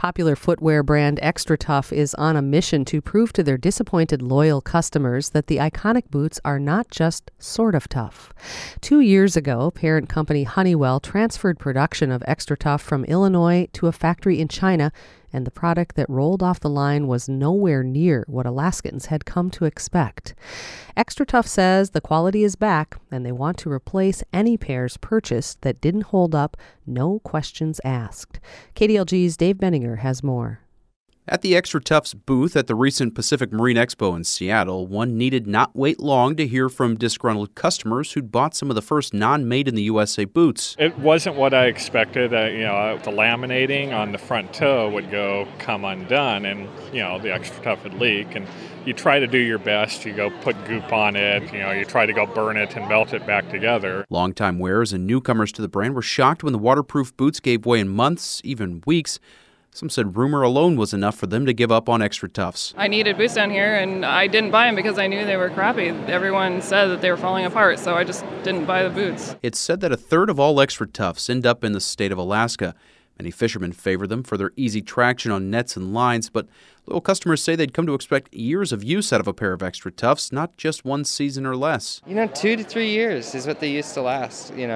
Popular footwear brand XtraTuff is on a mission to prove to their disappointed loyal customers that the iconic boots are not just sort of tough. 2 years ago, parent company Honeywell transferred production of XtraTuff from Illinois to a factory in China, and the product that rolled off the line was nowhere near what Alaskans had come to expect. XtraTuff says the quality is back, and they want to replace any pairs purchased that didn't hold up, no questions asked. KDLG's Dave Benninger has more. At the XtraTuff's booth at the recent Pacific Marine Expo in Seattle, one needed not wait long to hear from disgruntled customers who'd bought some of the first non-made-in-the-USA boots. It wasn't what I expected. The laminating on the front toe would come undone, and, the XtraTuff would leak. And you try to do your best. You go put goop on it. You try to go burn it and melt it back together. Longtime wearers and newcomers to the brand were shocked when the waterproof boots gave way in months, even weeks. Some said rumor alone was enough for them to give up on XtraTuffs. I needed boots down here, and I didn't buy them because I knew they were crappy. Everyone said that they were falling apart, so I just didn't buy the boots. It's said that a third of all XtraTuffs end up in the state of Alaska. Many fishermen favor them for their easy traction on nets and lines, but loyal customers say they'd come to expect years of use out of a pair of XtraTuffs, not just one season or less. 2 to 3 years is what they used to last, we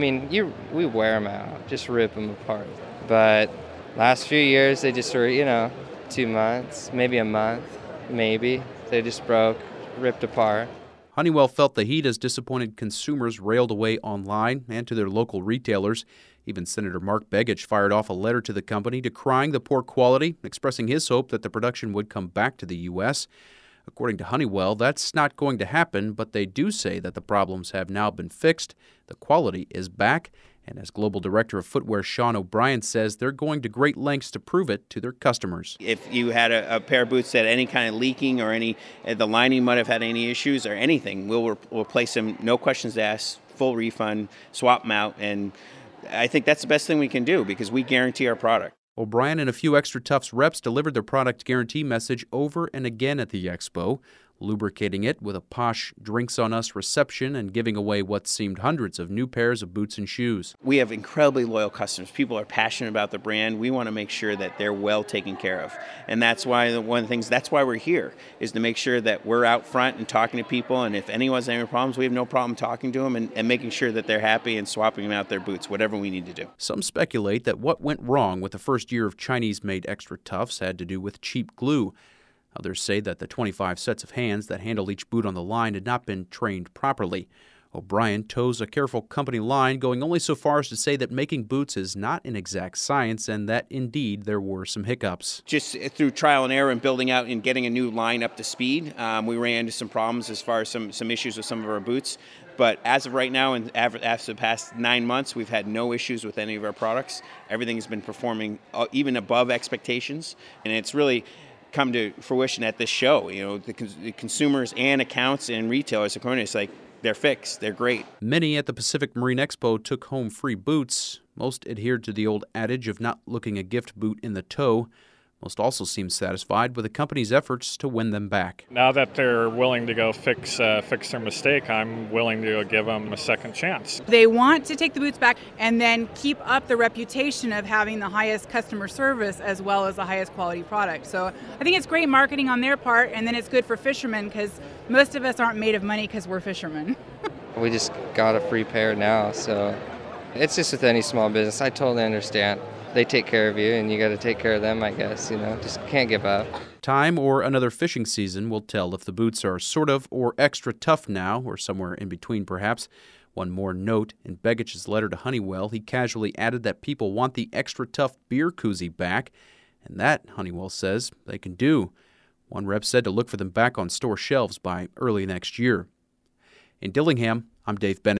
wear them out, just rip them apart. But last few years, they just were, 2 months, maybe a month, maybe. They just broke, ripped apart. Honeywell felt the heat as disappointed consumers railed away online and to their local retailers. Even Senator Mark Begich fired off a letter to the company decrying the poor quality, expressing his hope that the production would come back to the U.S. According to Honeywell, that's not going to happen, but they do say that the problems have now been fixed, the quality is back, and as Global Director of Footwear Sean O'Brien says, they're going to great lengths to prove it to their customers. If you had a pair of boots that had any kind of leaking or the lining might have had any issues or anything, we'll replace them, no questions asked, full refund, swap them out, and I think that's the best thing we can do because we guarantee our product. O'Brien and a few XtraTuffs reps delivered their product guarantee message over and again at the expo, lubricating it with a posh Drinks on Us reception and giving away what seemed hundreds of new pairs of boots and shoes. We have incredibly loyal customers. People are passionate about the brand. We want to make sure that they're well taken care of. And that's why that's why we're here, is to make sure that we're out front and talking to people. And if anyone has any problems, we have no problem talking to them and making sure that they're happy and swapping them out their boots, whatever we need to do. Some speculate that what went wrong with the first year of Chinese-made XtraTuffs had to do with cheap glue. Others say that the 25 sets of hands that handle each boot on the line had not been trained properly. O'Brien toes a careful company line, going only so far as to say that making boots is not an exact science and that, indeed, there were some hiccups. Just through trial and error and building out and getting a new line up to speed, we ran into some problems as far as some issues with some of our boots. But as of right now, and after the past 9 months, we've had no issues with any of our products. Everything's been performing even above expectations, and it's really come to fruition at this show. The consumers and accounts and retailers are going to, it's like they're fixed, they're great. Many at the Pacific Marine Expo took home free boots. Most adhered to the old adage of not looking a gift boot in the toe. Most also seemed satisfied with the company's efforts to win them back. Now that they're willing to go fix their mistake, I'm willing to give them a second chance. They want to take the boots back and then keep up the reputation of having the highest customer service as well as the highest quality product. So I think it's great marketing on their part, and then it's good for fishermen because most of us aren't made of money because we're fishermen. We just got a free pair now, so it's just with any small business. I totally understand. They take care of you, and you got to take care of them, I guess. Just can't give up. Time or another fishing season will tell if the boots are sort of or extra tough now, or somewhere in between perhaps. One more note, in Begich's letter to Honeywell, he casually added that people want the XtraTuff beer koozie back, and that, Honeywell says, they can do. One rep said to look for them back on store shelves by early next year. In Dillingham, I'm Dave Bennett.